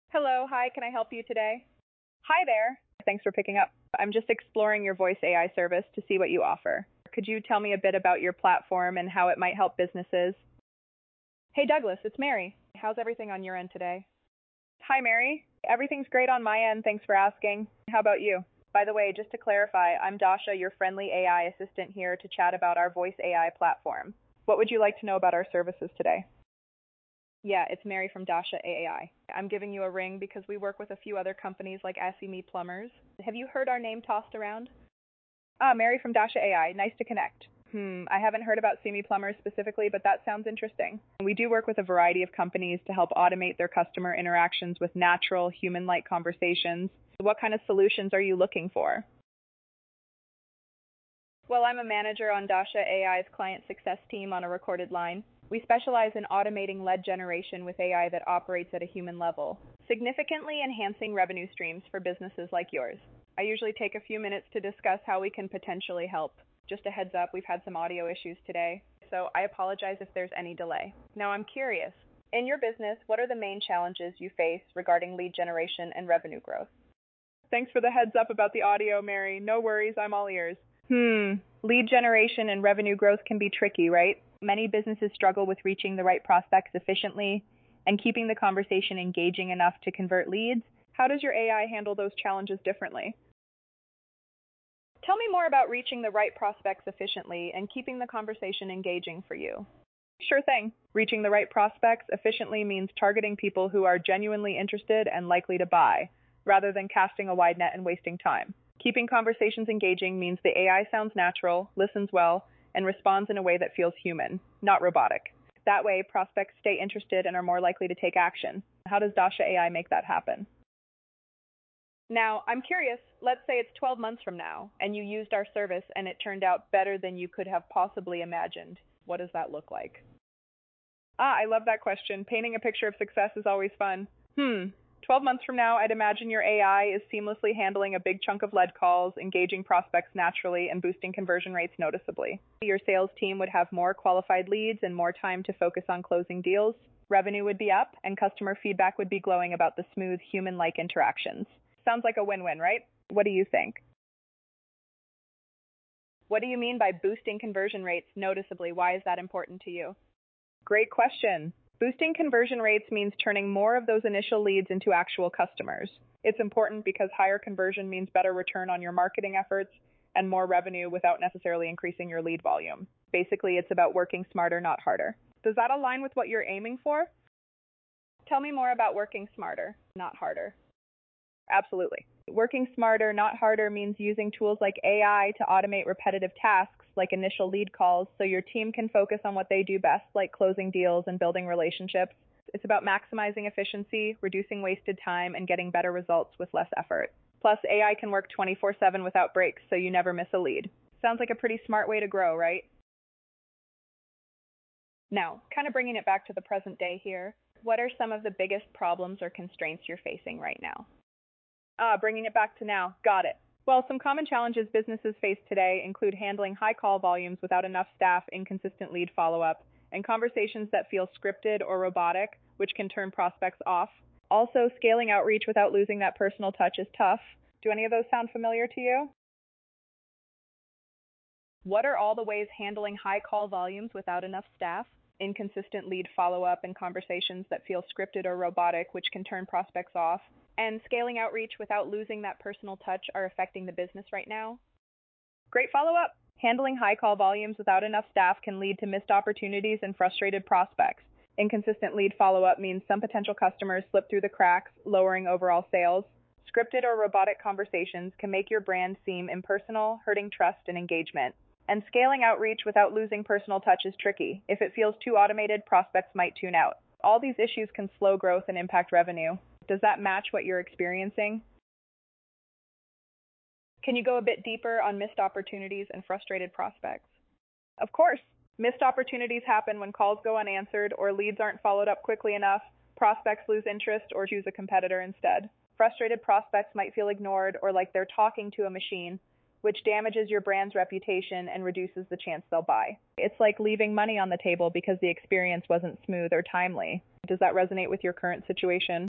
Hello, hi, can I help you today? Hi there. Thanks for picking up. I'm just exploring your voice AI service to see what you offer. Could you tell me a bit about your platform and how it might help businesses? Hey Douglas, it's Mary. How's everything on your end today? Hi Mary. Everything's great on my end, thanks for asking. How about you? By the way, just to clarify, I'm Dasha, your friendly AI assistant here to chat about our voice AI platform. What would you like to know about our services today? Yeah, it's Mary from Dasha AI. I'm giving you a ring because we work with a few other companies like Asimi Plumbers. Have you heard our name tossed around? Ah, Mary from Dasha AI. Nice to connect. I haven't heard about Simi Plumbers specifically, but that sounds interesting. We do work with a variety of companies to help automate their customer interactions with natural, human-like conversations. What kind of solutions are you looking for? Well, I'm a manager on Dasha AI's client success team on a recorded line. We specialize in automating lead generation with AI that operates at a human level, significantly enhancing revenue streams for businesses like yours. I usually take a few minutes to discuss how we can potentially help. Just a heads up, we've had some audio issues today, so I apologize if there's any delay. Now I'm curious, in your business, what are the main challenges you face regarding lead generation and revenue growth? Thanks for the heads up about the audio, Mary. No worries, I'm all ears. Lead generation and revenue growth can be tricky, right? Many businesses struggle with reaching the right prospects efficiently and keeping the conversation engaging enough to convert leads. How does your AI handle those challenges differently? Tell me more about reaching the right prospects efficiently and keeping the conversation engaging for you. Sure thing. Reaching the right prospects efficiently means targeting people who are genuinely interested and likely to buy, rather than casting a wide net and wasting time. Keeping conversations engaging means the AI sounds natural, listens well, and responds in a way that feels human, not robotic. That way, prospects stay interested and are more likely to take action. How does Dasha AI make that happen? Now, I'm curious, let's say it's 12 months from now, and you used our service and it turned out better than you could have possibly imagined. What does that look like? I love that question. Painting a picture of success is always fun. 12 months from now, I'd imagine your AI is seamlessly handling a big chunk of lead calls, engaging prospects naturally, and boosting conversion rates noticeably. Your sales team would have more qualified leads and more time to focus on closing deals. Revenue would be up, and customer feedback would be glowing about the smooth, human-like interactions. Sounds like a win-win, right? What do you think? What do you mean by boosting conversion rates noticeably? Why is that important to you? Great question. Boosting conversion rates means turning more of those initial leads into actual customers. It's important because higher conversion means better return on your marketing efforts and more revenue without necessarily increasing your lead volume. Basically, it's about working smarter, not harder. Does that align with what you're aiming for? Tell me more about working smarter, not harder. Absolutely. Working smarter, not harder means using tools like AI to automate repetitive tasks like initial lead calls so your team can focus on what they do best, like closing deals and building relationships. It's about maximizing efficiency, reducing wasted time, and getting better results with less effort. Plus, AI can work 24/7 without breaks, so you never miss a lead. Sounds like a pretty smart way to grow, right? Now, kind of bringing it back to the present day here, what are some of the biggest problems or constraints you're facing right now? Bringing it back to now. Got it. Well, some common challenges businesses face today include handling high call volumes without enough staff, inconsistent lead follow-up, and conversations that feel scripted or robotic, which can turn prospects off. Also, scaling outreach without losing that personal touch is tough. Do any of those sound familiar to you? What are all the ways handling high call volumes without enough staff, inconsistent lead follow-up, and conversations that feel scripted or robotic, which can turn prospects off, and scaling outreach without losing that personal touch are affecting the business right now? Great follow-up. Handling high call volumes without enough staff can lead to missed opportunities and frustrated prospects. Inconsistent lead follow-up means some potential customers slip through the cracks, lowering overall sales. Scripted or robotic conversations can make your brand seem impersonal, hurting trust and engagement. And scaling outreach without losing personal touch is tricky. If it feels too automated, prospects might tune out. All these issues can slow growth and impact revenue. Does that match what you're experiencing? Can you go a bit deeper on missed opportunities and frustrated prospects? Of course. Missed opportunities happen when calls go unanswered or leads aren't followed up quickly enough, prospects lose interest or choose a competitor instead. Frustrated prospects might feel ignored or like they're talking to a machine, which damages your brand's reputation and reduces the chance they'll buy. It's like leaving money on the table because the experience wasn't smooth or timely. Does that resonate with your current situation?